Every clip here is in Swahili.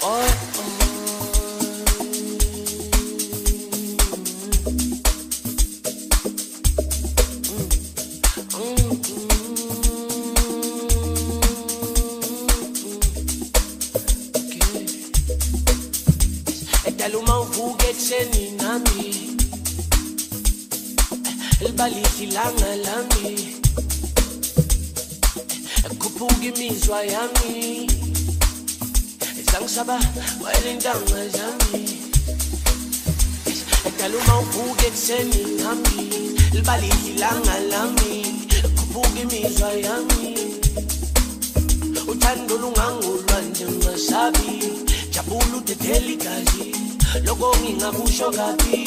Ilanga lami kupugi mizwa yami Zangsaba wailindanga zami Ekaluma uvuke kuseni nami Ilanga lami kupugi mizwa yami Uthando lungangulwa njengasabi Jabulu teteli gazi Loko ngingabusho kabi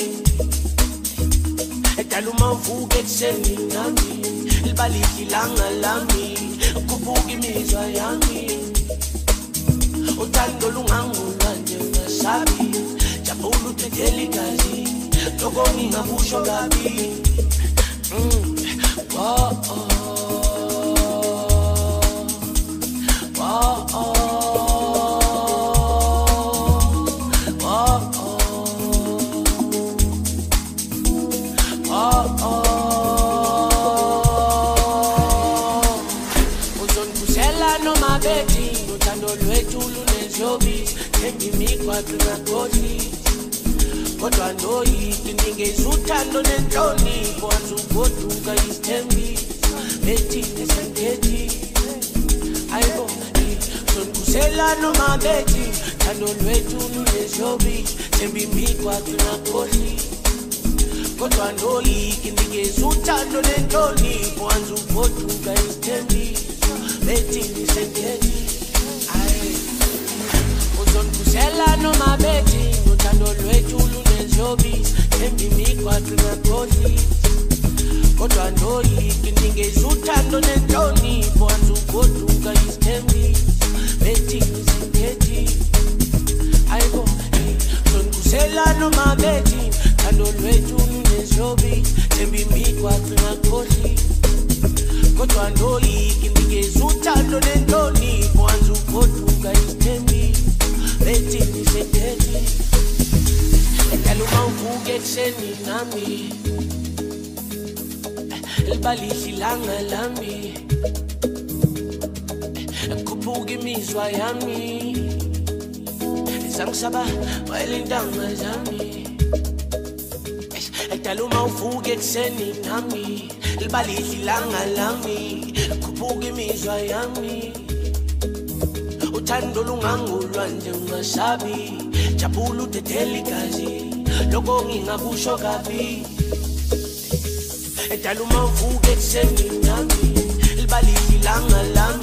Ekaluma uvuke kuseni nami Ilanga lami kupugi mizwa yami Uthando lungangulwa njengasabi Jabulu teteli gazi Loko ngingabusho kabi Uzonibusela noma bethi uthando lwethu lunezobisi engimikwa kunakhothi kodwa ndoyithi ningeza uthando nenhlonipho wazugoduka isithembiso bethi nesentethi ayibona uzonibusela noma bethi uthando lwethu lunezobisi engimikwa kunakhothi kodwa ndoyithi ningeza uthando nenhlonipho wazugoduka isithembiso bethi nesentethi uzonibusela noma bethi uthando lwethu lunezobisi engimikwa kunakhothi kodwa ndoyithi ningeza uthando nenhlonipho wazugoduka isithembiso bethi nesentethi ayibo uzonibusela noma bethi uthando lwethu lunezobisi engimikwa kunakhothi kodwa ndoyithi ningeza uthando nenhlonipho wazugoduka isithembiso bethi nesentethi Ekaluma uvuke kuseni nami Ilanga lami kupuga imizwa yami Zangisaba wailindanga zami Ekaluma uvuke kuseni nami Ilanga lami kupuga imizwa yami Uthando lungangulwa njengasabi Jabulu teteli gazi Loko ngingabusho kabi Ekaluma uvuke kuseni nami Ilanga lami